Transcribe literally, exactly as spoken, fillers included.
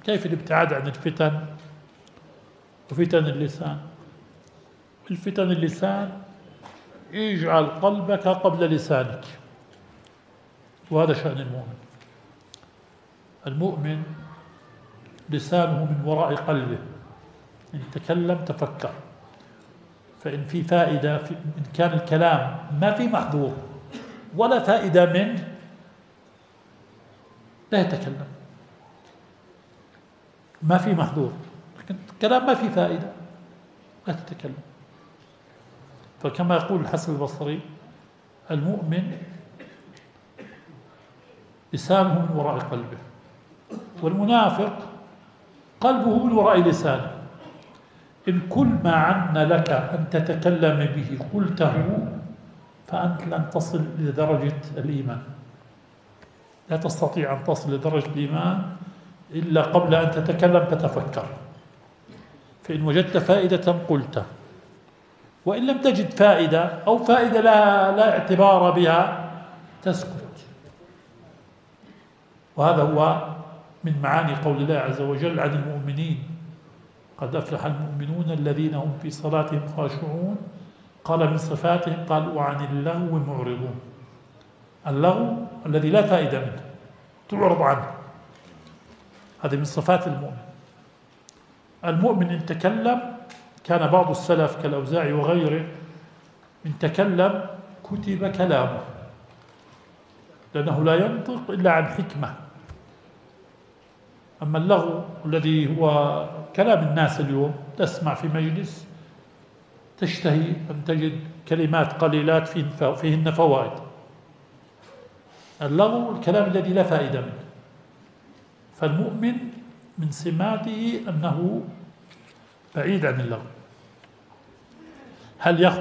كيف الابتعاد عن الفتن وفتن اللسان؟ الفتن اللسان يجعل قلبك قبل لسانك، وهذا شأن المؤمن. المؤمن لسانه من وراء قلبه، إن تكلم تفكر، فإن في فائدة في إن كان الكلام ما في محظور ولا فائدة منه لا يتكلم. ما في محظور لكن الكلام ما في فائدة لا تتكلم. فكما يقول الحسن البصري: المؤمن لسانه من وراء قلبه، والمنافق قلبه من وراء لسانه. إن كل ما عن لك أن تتكلم به قلته فأنت لن تصل إلى درجة الإيمان. لا تستطيع أن تصل لدرجة الإيمان إلا قبل أن تتكلم تتفكر. فإن وجدت فائدة قلت، وإن لم تجد فائدة أو فائدة لا, لا اعتبار بها تسكت. وهذا هو من معاني قول الله عز وجل عن المؤمنين: قد أفلح المؤمنون الذين هم في صلاتهم خاشعون. قال من صفاتهم قال: وعن اللغو معرضون. اللغو الذي لا فائدة منه تعرض عنه، هذه من صفات المؤمن. المؤمن إن تكلم، كان بعض السلف كالأوزاعي وغيره إن تكلم كتب كلامه، لأنه لا ينطق إلا عن حكمة. أما اللغو الذي هو كلام الناس اليوم، تسمع في مجلس تشتهي أن تجد كلمات قليلات فيهن فوائد. اللغو الكلام الذي لا فائدة منه. فالمؤمن من سماته أنه بعيد عن اللغو. هل يخ